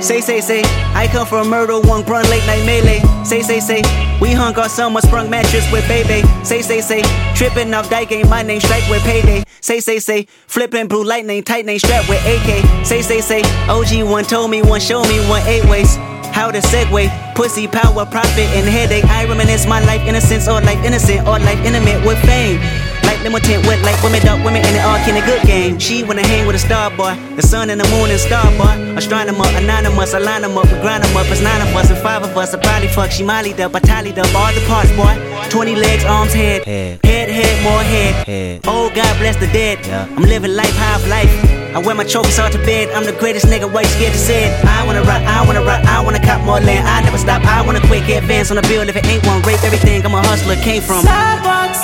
Say, I come from murder, one run late night melee. Say, we hung our summer sprung mattress with baby. Say, tripping off die game, my name strike with payday. Say, flipping blue lightning, tight name strapped with AK. Say, OG one told me, one showed me, one 8 ways. How to segue, pussy, power, profit, and headache. I reminisce my life innocence or life innocent or life intimate with fame. Like limited with like women, dark women, and it all in a good game. She wanna hang with a star boy, the sun and the moon and star boy. Astronomer, anonymous, I line them up, we grind them up. It's 9 of us and 5 of us. I probably fuck, she mollied up, I tallied up all the parts, boy. 20 legs, arms, head, more head. Oh, God bless the dead. I'm living life, half life. I wear my trophies all to bed. I'm the greatest nigga, why you scared to say it? I wanna rock, I wanna cop more land. I never stop, I wanna quick advance on the bill. If it ain't one, rape everything. I'm a hustler, came from sidewalks.